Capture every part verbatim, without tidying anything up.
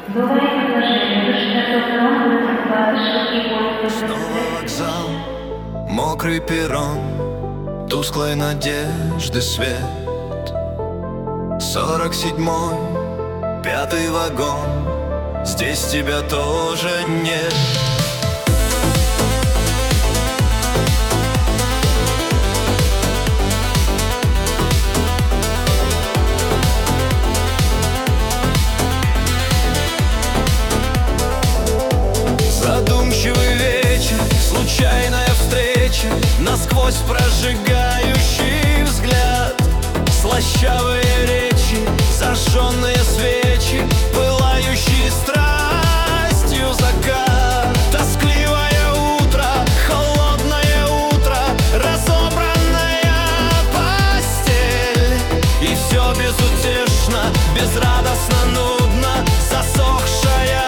Бывает предложение, снова вокзал, мокрый перрон, тусклой надежды свет. Сорок седьмой, пятый вагон, здесь тебя тоже нет. Задумчивый вечер, случайная встреча, насквозь прожигающий взгляд. Слащавые речи, зажженные свечи, пылающие страстью закат. Тоскливое утро, холодное утро, разобранная постель. И все безутешно, безрадостно, нудно, засохшая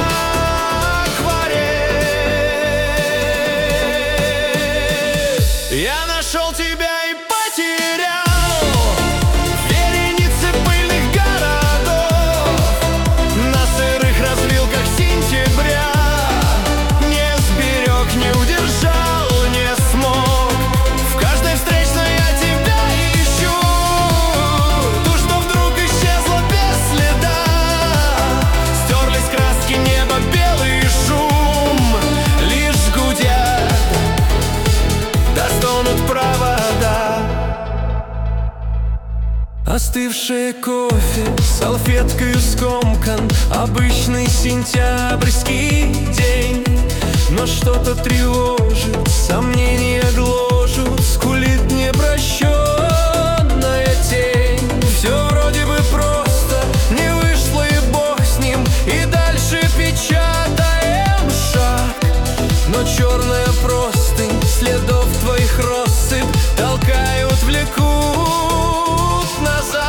я нашел тебя и потерял в веренице пыльных городов, на сырых развилках сентября. Не сберег, не удержал, не смог. В каждой встречной я тебя ищу, ту, что вдруг исчезла без следа. Стерлись краски неба, белый шум, лишь гудят, стонут провода. Остывшее кофе, салфеткою скомкан, обычный сентябрьский день. Но что-то тревожит, сомнения гложут, скулит непрощенная тень. Все вроде бы просто, не вышло и бог с ним, и дальше печатаем шаг. Но черная простынь, следов твоих россыпь, толкают, влекут назад.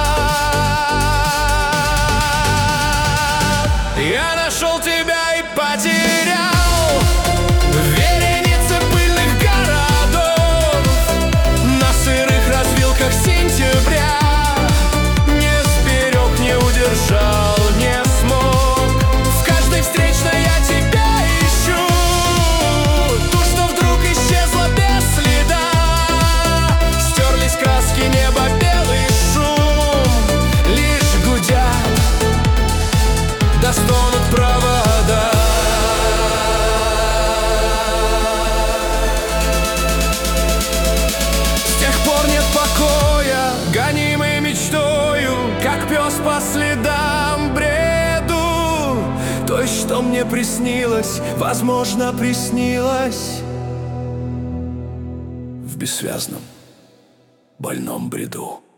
Я нашел тебя и потерял в веренице пыльных городов, на сырых развилках сентября. Не сберег, не удержал, не смог. В каждой встречной я тебя ищу, ту, что вдруг исчезла без следа. Стерлись краски неба, белый шум, лишь гудят, да стонут провода. С тех пор нет покоя, гонимый мечтою, как пес по следам бреду. То, что мне приснилось, возможно, приснилось в бессвязном больном бреду.